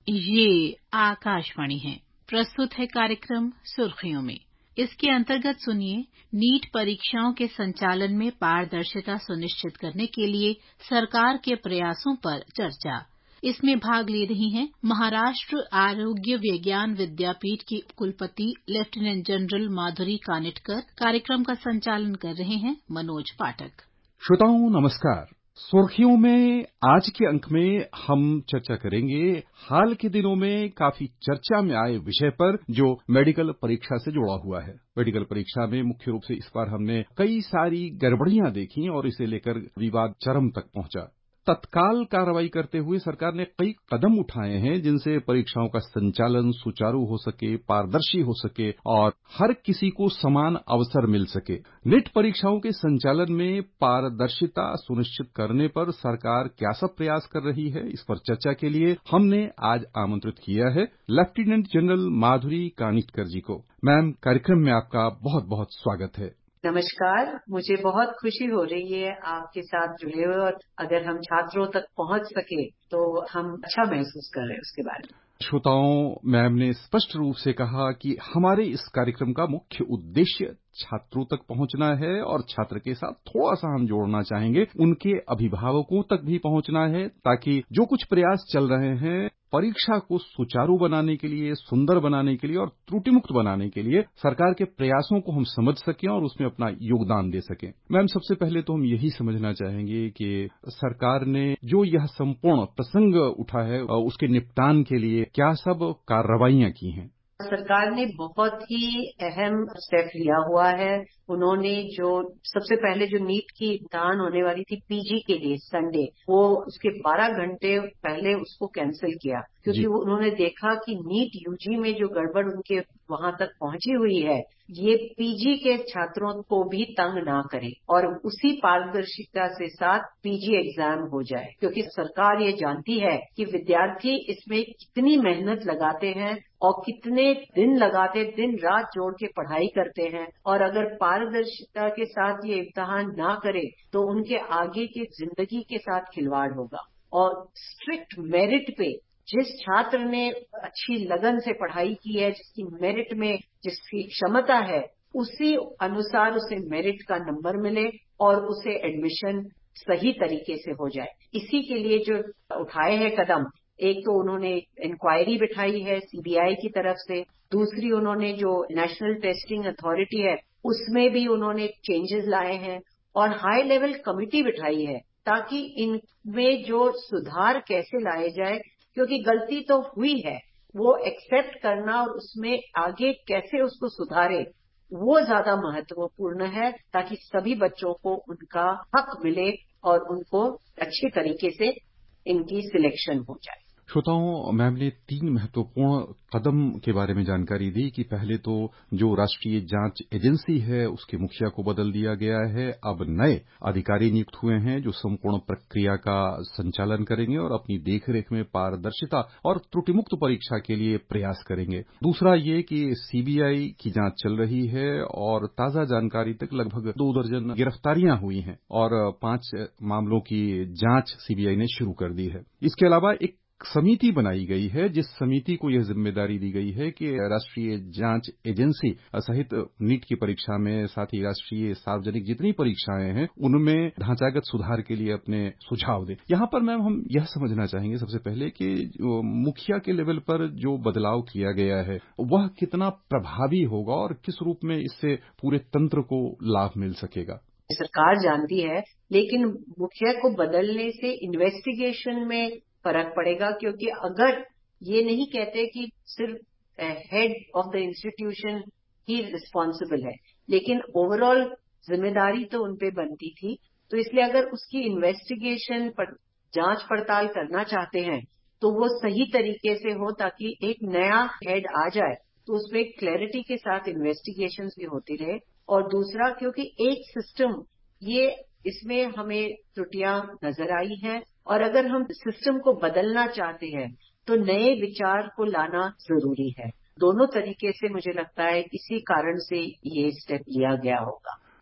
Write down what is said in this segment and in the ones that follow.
ये आकाशवाणी है। प्रस्तुत है कार्यक्रम सुर्खियों में। इसके अंतर्गत सुनिए, नीट परीक्षाओं के संचालन में पारदर्शिता सुनिश्चित करने के लिए सरकार के प्रयासों पर चर्चा। इसमें भाग ले रही हैं महाराष्ट्र आरोग्य विज्ञान विद्यापीठ की कुलपति लेफ्टिनेंट जनरल माधुरी कानिटकर। कार्यक्रम का संचालन कर रहे हैं मनोज पाठक। श्रोताओं नमस्कार। सुर्खियों में आज के अंक में हम चर्चा करेंगे हाल के दिनों में काफी चर्चा में आए विषय पर जो मेडिकल परीक्षा से जुड़ा हुआ है। मेडिकल परीक्षा में मुख्य रूप से इस बार हमने कई सारी गड़बड़ियां देखी और इसे लेकर विवाद चरम तक पहुंचा। तत्काल कार्रवाई करते हुए सरकार ने कई कदम उठाए हैं जिनसे परीक्षाओं का संचालन सुचारू हो सके, पारदर्शी हो सके और हर किसी को समान अवसर मिल सके। नीट परीक्षाओं के संचालन में पारदर्शिता सुनिश्चित करने पर सरकार क्या सब प्रयास कर रही है, इस पर चर्चा के लिए हमने आज आमंत्रित किया है लेफ्टिनेंट जनरल माधुरी कानिटकर जी को। मैम, कार्यक्रम में आपका बहुत बहुत स्वागत है। नमस्कार। मुझे बहुत खुशी हो रही है आपके साथ जुड़े हुए, और अगर हम छात्रों तक पहुंच सके तो हम अच्छा महसूस कर रहे हैं उसके बारे में। श्रोताओं, मैम ने स्पष्ट रूप से कहा कि हमारे इस कार्यक्रम का मुख्य उद्देश्य छात्रों तक पहुंचना है और छात्र के साथ थोड़ा सा हम जोड़ना चाहेंगे, उनके अभिभावकों तक भी पहुंचना है, ताकि जो कुछ प्रयास चल रहे हैं परीक्षा को सुचारू बनाने के लिए, सुंदर बनाने के लिए और त्रुटि मुक्त बनाने के लिए सरकार के प्रयासों को हम समझ सकें और उसमें अपना योगदान दे सकें। मैम, सबसे पहले तो हम यही समझना चाहेंगे कि सरकार ने जो यह संपूर्ण प्रसंग उठा है उसके निपटान के लिए क्या सब कार्रवाइयां की हैं। सरकार ने बहुत ही अहम स्टेप लिया हुआ है। उन्होंने जो सबसे पहले जो नीट की इम्तिहान होने वाली थी पीजी के लिए संडे, वो उसके 12 घंटे पहले उसको कैंसिल किया, क्योंकि उन्होंने देखा कि नीट यूजी में जो गड़बड़ उनके वहां तक पहुंची हुई है, ये पीजी के छात्रों को भी तंग ना करे और उसी पारदर्शिता से साथ पीजी एग्जाम हो जाए। क्योंकि सरकार ये जानती है कि विद्यार्थी इसमें कितनी मेहनत लगाते हैं और कितने दिन लगाते, दिन रात जोड़ के पढ़ाई करते हैं, और अगर पारदर्शिता के साथ ये इम्तिहान ना करे तो उनके आगे की जिंदगी के साथ खिलवाड़ होगा। और स्ट्रिक्ट मेरिट पे जिस छात्र ने अच्छी लगन से पढ़ाई की है, जिसकी मेरिट में जिसकी क्षमता है, उसी अनुसार उसे मेरिट का नंबर मिले और उसे एडमिशन सही तरीके से हो जाए। इसी के लिए जो उठाए हैं कदम, एक तो उन्होंने इंक्वायरी बिठाई है सीबीआई की तरफ से, दूसरी उन्होंने जो नेशनल टेस्टिंग अथॉरिटी है उसमें भी उन्होंने चेंजेस लाए हैं, और हाई लेवल कमिटी बिठाई है ताकि इनमें जो सुधार कैसे लाए जाए, क्योंकि गलती तो हुई है, वो एक्सेप्ट करना और उसमें आगे कैसे उसको सुधारे वो ज्यादा महत्वपूर्ण है, ताकि सभी बच्चों को उनका हक मिले और उनको अच्छी तरीके से इनकी सिलेक्शन हो जाए। श्रोताओं, मैम ने 3 महत्वपूर्ण कदम के बारे में जानकारी दी कि पहले तो जो राष्ट्रीय जांच एजेंसी है उसके मुखिया को बदल दिया गया है। अब नए अधिकारी नियुक्त हुए हैं जो संपूर्ण प्रक्रिया का संचालन करेंगे और अपनी देखरेख में पारदर्शिता और त्रुटिमुक्त परीक्षा के लिए प्रयास करेंगे। दूसरा ये कि सीबीआई की जांच चल रही है और ताजा जानकारी तक लगभग 2 दर्जन गिरफ्तारियां हुई हैं और 5 मामलों की जांच सीबीआई ने शुरू कर दी है। इसके अलावा एक समिति बनाई गई है जिस समिति को यह जिम्मेदारी दी गई है कि राष्ट्रीय जांच एजेंसी सहित नीट की परीक्षा में, साथ ही राष्ट्रीय सार्वजनिक जितनी परीक्षाएं हैं उनमें ढांचागत सुधार के लिए अपने सुझाव दें। यहाँ पर मैम हम यह समझना चाहेंगे सबसे पहले कि मुखिया के लेवल पर जो बदलाव किया गया है वह कितना प्रभावी होगा और किस रूप में इससे पूरे तंत्र को लाभ मिल सकेगा। सरकार जानती है, लेकिन मुखिया को बदलने से इन्वेस्टिगेशन में फर्क पड़ेगा, क्योंकि अगर ये नहीं कहते कि सिर्फ हेड ऑफ द इंस्टीट्यूशन ही रिस्पॉन्सिबल है, लेकिन ओवरऑल जिम्मेदारी तो उनपे बनती थी, तो इसलिए अगर उसकी इन्वेस्टिगेशन जांच पड़ताल करना चाहते हैं तो वो सही तरीके से हो, ताकि एक नया हेड आ जाए तो उसमें क्लैरिटी के साथ इन्वेस्टिगेशन भी होती रहे। और दूसरा, क्योंकि एक सिस्टम ये इसमें हमें त्रुटियां नजर आई हैं, और अगर हम सिस्टम को बदलना चाहते हैं तो नए विचार को लाना जरूरी है। दोनों तरीके से मुझे लगता है इसी कारण से ये स्टेप लिया गया होगा।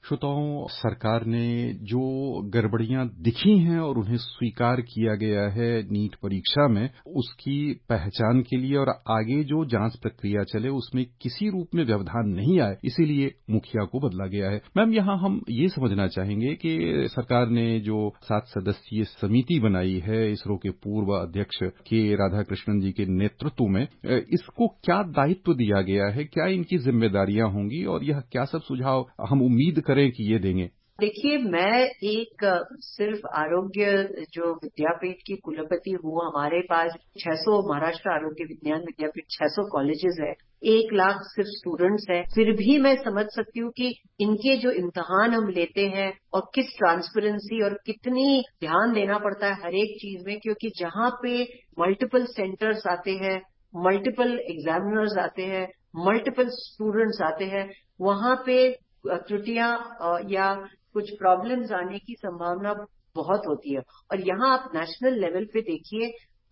श्रोताओं, सरकार ने जो गड़बड़ियां दिखी हैं और उन्हें स्वीकार किया गया है नीट परीक्षा में, उसकी पहचान के लिए और आगे जो जांच प्रक्रिया चले उसमें किसी रूप में व्यवधान नहीं आए, इसीलिए मुखिया को बदला गया है। मैम, यहाँ हम ये समझना चाहेंगे कि सरकार ने जो 7 सदस्यीय समिति बनाई है इसरो के पूर्व अध्यक्ष के राधाकृष्णन जी के नेतृत्व में, इसको क्या दायित्व दिया गया है, क्या इनकी जिम्मेदारियां होंगी और यह क्या सब सुझाव हम उम्मीद करें कि ये देंगे? देखिए, मैं एक सिर्फ आरोग्य जो विद्यापीठ की कुलपति हूँ, हमारे पास 600 महाराष्ट्र आरोग्य विज्ञान विद्यापीठ 600 कॉलेजेस है, 1 लाख सिर्फ स्टूडेंट्स हैं, फिर भी मैं समझ सकती हूँ कि इनके जो इम्तिहान हम लेते हैं और किस ट्रांसपेरेंसी और कितनी ध्यान देना पड़ता है हर एक चीज में, क्योंकि जहाँ पे मल्टीपल सेंटर्स आते हैं, मल्टीपल एग्जामिनर्स आते हैं, मल्टीपल स्टूडेंट्स आते हैं, वहाँ पे त्रुटियां या कुछ प्रॉब्लम्स आने की संभावना बहुत होती है। और यहाँ आप नेशनल लेवल पे देखिए,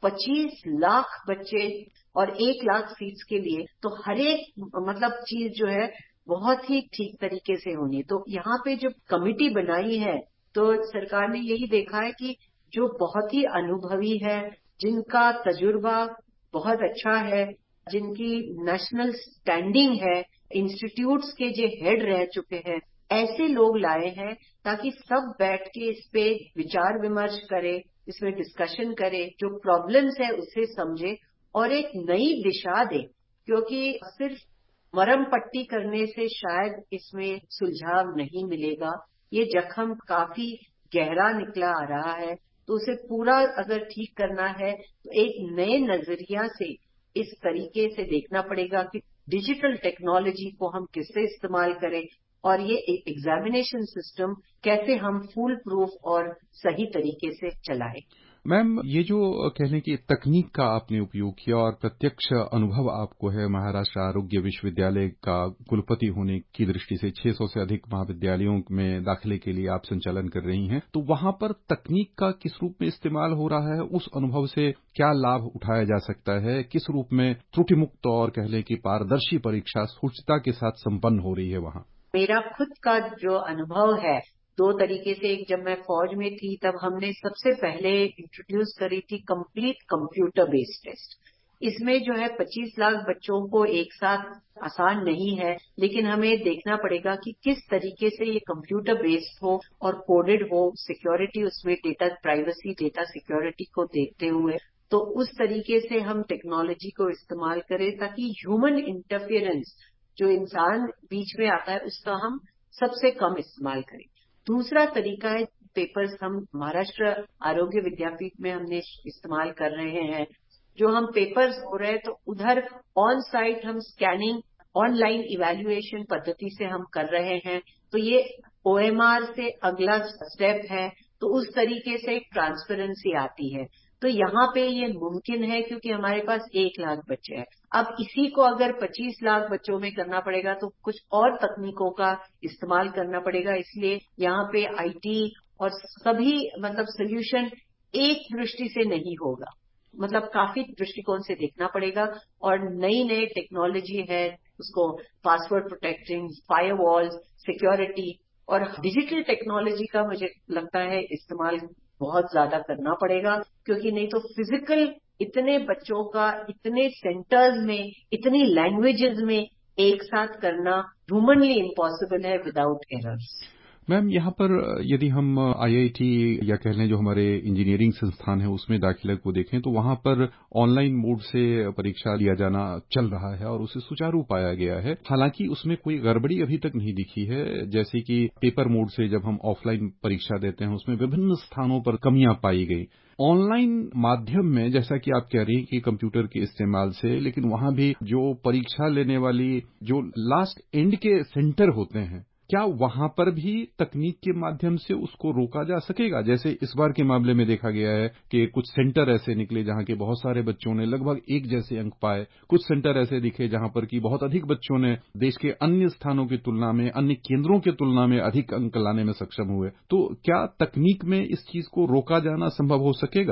25 लाख बच्चे और 1 लाख सीट्स के लिए तो हर एक मतलब चीज जो है बहुत ही ठीक तरीके से होनी। तो यहाँ पे जो कमिटी बनाई है तो सरकार ने यही देखा है कि जो बहुत ही अनुभवी है, जिनका तजुर्बा बहुत अच्छा है, जिनकी नेशनल स्टैंडिंग है, इंस्टीट्यूट्स के जो हेड रह चुके हैं, ऐसे लोग लाए हैं ताकि सब बैठ के इस पे विचार विमर्श करे, इसमें डिस्कशन करे, जो प्रॉब्लम्स है उसे समझे और एक नई दिशा दे। क्योंकि सिर्फ मरम पट्टी करने से शायद इसमें सुलझाव नहीं मिलेगा। ये जख्म काफी गहरा निकला आ रहा है, तो उसे पूरा अगर ठीक करना है तो एक नए नजरिया से इस तरीके से देखना पड़ेगा कि डिजिटल टेक्नोलॉजी को हम किससे इस्तेमाल करें और ये एग्जामिनेशन सिस्टम कैसे हम फूल प्रूफ और सही तरीके से चलाएं। मैम, ये जो कह लें कि तकनीक का आपने उपयोग किया और प्रत्यक्ष अनुभव आपको है महाराष्ट्र आरोग्य विश्वविद्यालय का कुलपति होने की दृष्टि से, 600 से अधिक महाविद्यालयों में दाखिले के लिए आप संचालन कर रही हैं, तो वहां पर तकनीक का किस रूप में इस्तेमाल हो रहा है? उस अनुभव से क्या लाभ उठाया जा सकता है? किस रूप में त्रुटि मुक्त और कह लें कि पारदर्शी परीक्षा सूचिता के साथ संपन्न हो रही है वहां? मेरा खुद का जो अनुभव है 2 तरीके से, एक जब मैं फौज में थी तब हमने सबसे पहले इंट्रोड्यूस करी थी कंप्लीट कंप्यूटर बेस्ड टेस्ट। इसमें जो है 25 लाख बच्चों को एक साथ आसान नहीं है, लेकिन हमें देखना पड़ेगा कि किस तरीके से ये कंप्यूटर बेस्ड हो और कोडेड हो, सिक्योरिटी उसमें डेटा प्राइवेसी डेटा सिक्योरिटी को देखते हुए, तो उस तरीके से हम टेक्नोलॉजी को इस्तेमाल करें ताकि ह्यूमन इंटरफेरेंस जो इंसान बीच में आता है उसका हम सबसे कम इस्तेमाल करें। दूसरा तरीका है, पेपर्स हम महाराष्ट्र आरोग्य विद्यापीठ में हमने इस्तेमाल कर रहे हैं। जो हम पेपर्स हो रहे हैं तो उधर ऑन साइट हम स्कैनिंग ऑनलाइन इवैल्यूएशन पद्धति से हम कर रहे हैं, तो ये OMR से अगला स्टेप है, तो उस तरीके से एक ट्रांसपेरेंसी आती है। तो यहाँ पे ये मुमकिन है क्योंकि हमारे पास 1 लाख बच्चे हैं। अब इसी को अगर 25 लाख बच्चों में करना पड़ेगा तो कुछ और तकनीकों का इस्तेमाल करना पड़ेगा, इसलिए यहाँ पे IT और सभी मतलब सोल्यूशन एक दृष्टि से नहीं होगा, मतलब काफी दृष्टिकोण से देखना पड़ेगा। और नई नई टेक्नोलॉजी है, उसको पासवर्ड प्रोटेक्टिंग, फायरवॉल्स, सिक्योरिटी और डिजिटल टेक्नोलॉजी का मुझे लगता है इस्तेमाल बहुत ज्यादा करना पड़ेगा, क्योंकि नहीं तो फिजिकल इतने बच्चों का इतने सेंटर्स में इतनी लैंग्वेजेस में एक साथ करना ह्यूमनली इम्पॉसिबल है विदाउट एरर्स। मैम, यहाँ पर यदि हम IIT या कह लें जो हमारे इंजीनियरिंग संस्थान है उसमें दाखिला को देखें तो वहां पर ऑनलाइन मोड से परीक्षा लिया जाना चल रहा है और उसे सुचारू पाया गया है। हालांकि उसमें कोई गड़बड़ी अभी तक नहीं दिखी है, जैसे कि पेपर मोड से जब हम ऑफलाइन परीक्षा देते हैं उसमें विभिन्न स्थानों पर कमियां पाई गई। ऑनलाइन माध्यम में जैसा कि आप कह रही हैं कि कंप्यूटर के इस्तेमाल से, लेकिन वहां भी जो परीक्षा लेने वाली जो लास्ट एंड के सेंटर होते हैं, क्या वहां पर भी तकनीक के माध्यम से उसको रोका जा सकेगा? जैसे इस बार के मामले में देखा गया है कि कुछ सेंटर ऐसे निकले जहां के बहुत सारे बच्चों ने लगभग एक जैसे अंक पाए, कुछ सेंटर ऐसे दिखे जहां पर कि बहुत अधिक बच्चों ने देश के अन्य स्थानों की तुलना में, अन्य केंद्रों की तुलना में अधिक अंक लाने में सक्षम हुए। तो क्या तकनीक में इस चीज को रोका जाना संभव हो सकेगा?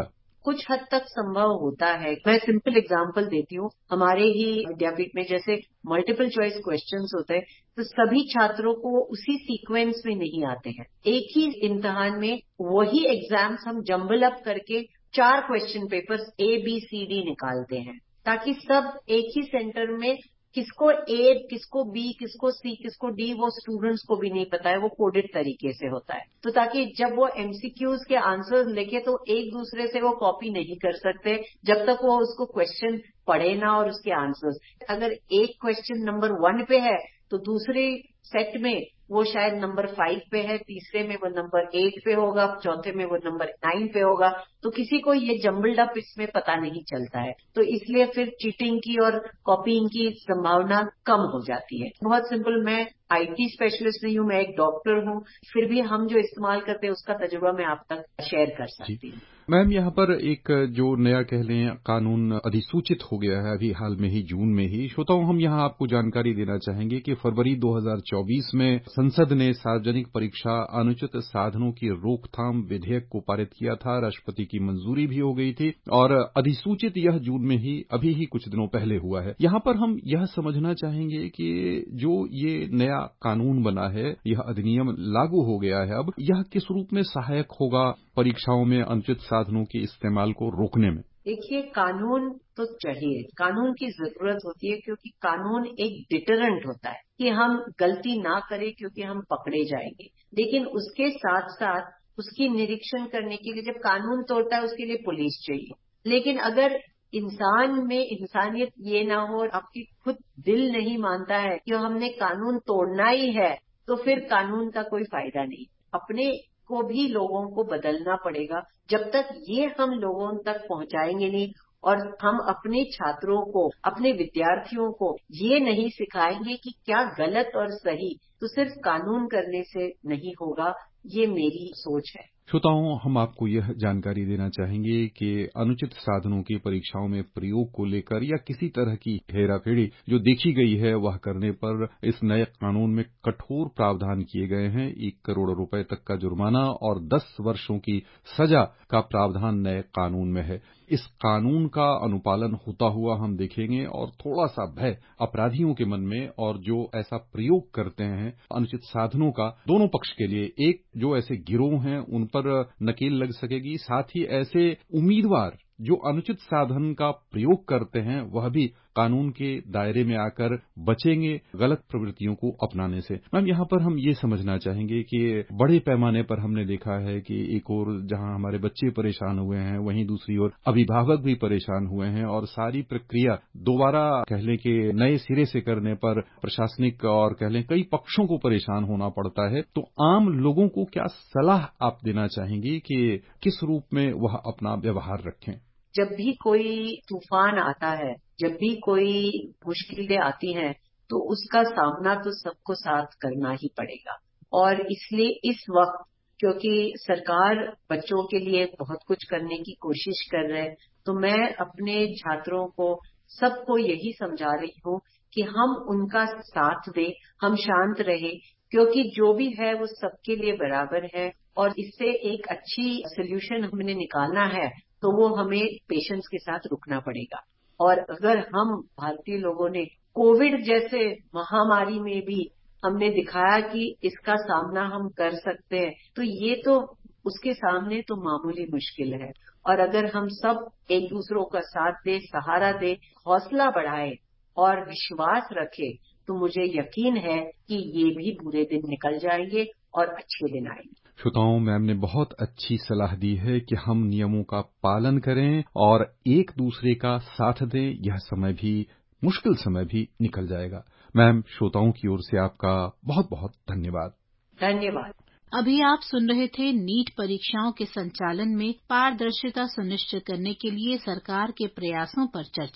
कुछ हद तक संभव होता है। मैं सिंपल एग्जांपल देती हूँ। हमारे ही विद्यापीठ में जैसे मल्टीपल चॉइस क्वेश्चंस होते हैं, तो सभी छात्रों को उसी सीक्वेंस में नहीं आते हैं। एक ही इम्तिहान में वही एग्जाम्स हम जम्बल अप करके 4 क्वेश्चन पेपर्स ABCD निकालते हैं, ताकि सब एक ही सेंटर में, किसको A, किसको B, किसको C, किसको D, वो स्टूडेंट्स को भी नहीं पता है, वो कोडेड तरीके से होता है। तो ताकि जब वो MCQs के आंसर्स लेके तो एक दूसरे से वो कॉपी नहीं कर सकते जब तक वो उसको क्वेश्चन पढ़े ना और उसके आंसर्स। अगर एक क्वेश्चन नंबर 1 पे है तो दूसरे सेट में वो शायद नंबर 5 पे है, तीसरे में वो नंबर 8 पे होगा, चौथे में वो नंबर 9 पे होगा। तो किसी को ये जम्बल्ड अप इसमें पता नहीं चलता है, तो इसलिए फिर चीटिंग की और कॉपीइंग की संभावना कम हो जाती है। बहुत सिंपल, मैं IT स्पेशलिस्ट नहीं हूँ, मैं एक डॉक्टर हूँ, फिर भी हम जो इस्तेमाल करते हैं उसका तजुर्बा मैं आप तक शेयर कर सकती हूँ। मैम, यहाँ पर एक जो नया कह लें कानून अधिसूचित हो गया है अभी हाल में ही, जून में ही। श्रोताओं, हम यहाँ आपको जानकारी देना चाहेंगे कि फरवरी 2024 में संसद ने सार्वजनिक परीक्षा अनुचित साधनों की रोकथाम विधेयक को पारित किया था। राष्ट्रपति की मंजूरी भी हो गई थी और अधिसूचित यह जून में ही, अभी ही कुछ दिनों पहले हुआ है। यहाँ पर हम यह समझना चाहेंगे कि जो ये नया कानून बना है, यह अधिनियम लागू हो गया है, अब यह किस रूप में सहायक होगा परीक्षाओं में अनुचित साधनों के इस्तेमाल को रोकने में? देखिए, कानून तो चाहिए, कानून की जरूरत होती है, क्योंकि कानून एक डिटरेंट होता है कि हम गलती ना करें क्योंकि हम पकड़े जाएंगे। लेकिन उसके साथ साथ उसकी निरीक्षण करने के लिए जब कानून तोड़ता है उसके लिए पुलिस चाहिए। लेकिन अगर इंसान में इंसानियत ये ना हो और आपकी खुद दिल नहीं मानता है कि हमने कानून तोड़ना ही है, तो फिर कानून का कोई फायदा नहीं। अपने को भी लोगों को बदलना पड़ेगा। जब तक ये हम लोगों तक पहुंचाएंगे नहीं और हम अपने छात्रों को, अपने विद्यार्थियों को ये नहीं सिखाएंगे कि क्या गलत और सही, तो सिर्फ कानून करने से नहीं होगा। ये मेरी सोच है। श्रोताओं, हम आपको यह जानकारी देना चाहेंगे कि अनुचित साधनों की परीक्षाओं में प्रयोग को लेकर या किसी तरह की हेराफेरी जो देखी गई है, वह करने पर इस नए कानून में कठोर प्रावधान किए गए हैं। 1 करोड़ रुपए तक का जुर्माना और 10 वर्षों की सजा का प्रावधान नए कानून में है। इस कानून का अनुपालन होता हुआ हम देखेंगे और थोड़ा सा भय अपराधियों के मन में, और जो ऐसा प्रयोग करते हैं अनुचित साधनों का, दोनों पक्ष के लिए, एक जो ऐसे गिरोह हैं उन पर नकेल लग सकेगी, साथ ही ऐसे उम्मीदवार जो अनुचित साधन का प्रयोग करते हैं वह भी कानून के दायरे में आकर बचेंगे गलत प्रवृत्तियों को अपनाने से। मैम, यहाँ पर हम ये समझना चाहेंगे कि बड़े पैमाने पर हमने देखा है कि एक ओर जहाँ हमारे बच्चे परेशान हुए हैं, वहीं दूसरी ओर अभिभावक भी परेशान हुए हैं, और सारी प्रक्रिया दोबारा कह लें कि नए सिरे से करने पर प्रशासनिक और कह लें कई पक्षों को परेशान होना पड़ता है। तो आम लोगों को क्या सलाह आप देना चाहेंगी कि किस रूप में वह अपना व्यवहार रखें? जब भी कोई तूफान आता है, जब भी कोई मुश्किलें आती हैं, तो उसका सामना तो सबको साथ करना ही पड़ेगा। और इसलिए इस वक्त, क्योंकि सरकार बच्चों के लिए बहुत कुछ करने की कोशिश कर रहे हैं, तो मैं अपने छात्रों को, सबको यही समझा रही हूँ कि हम उनका साथ दें, हम शांत रहें, क्योंकि जो भी है वो सबके लिए बराबर है और इससे एक अच्छी सोल्यूशन हमने निकालना है, तो वो हमें पेशेंस के साथ रुकना पड़ेगा। और अगर हम भारतीय लोगों ने कोविड जैसे महामारी में भी हमने दिखाया कि इसका सामना हम कर सकते हैं, तो ये तो उसके सामने तो मामूली मुश्किल है। और अगर हम सब एक दूसरों का साथ दें, सहारा दें, हौसला बढ़ाएं और विश्वास रखें, तो मुझे यकीन है कि ये भी बुरे दिन निकल जाएंगे और अच्छे दिन आएंगे। श्रोताओं, मैम ने बहुत अच्छी सलाह दी है कि हम नियमों का पालन करें और एक दूसरे का साथ दें। यह समय भी, मुश्किल समय भी निकल जाएगा। मैम, श्रोताओं की ओर से आपका बहुत बहुत धन्यवाद। धन्यवाद। अभी आप सुन रहे थे नीट परीक्षाओं के संचालन में पारदर्शिता सुनिश्चित करने के लिए सरकार के प्रयासों पर चर्चा।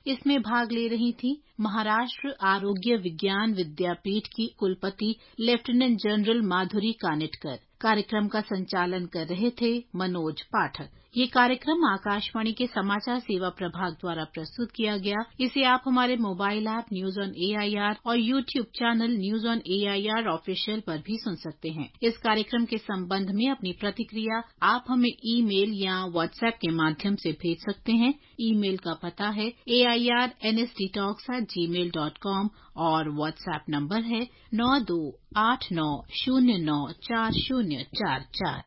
इसमें भाग ले रही थी महाराष्ट्र आरोग्य विज्ञान विद्यापीठ की कुलपति लेफ्टिनेंट जनरल माधुरी कानिटकर। कार्यक्रम का संचालन कर रहे थे मनोज पाठक। ये कार्यक्रम आकाशवाणी के समाचार सेवा प्रभाग द्वारा प्रस्तुत किया गया। इसे आप हमारे mobile app news on AIR और YouTube channel news on AIR official पर भी सुन सकते हैं। इस कार्यक्रम के संबंध में अपनी प्रतिक्रिया आप हमें ईमेल या व्हाट्सएप के माध्यम से भेज सकते हैं। ईमेल का पता है airnsttalks@gmail.com और व्हाट्सएप नंबर है 9289094044।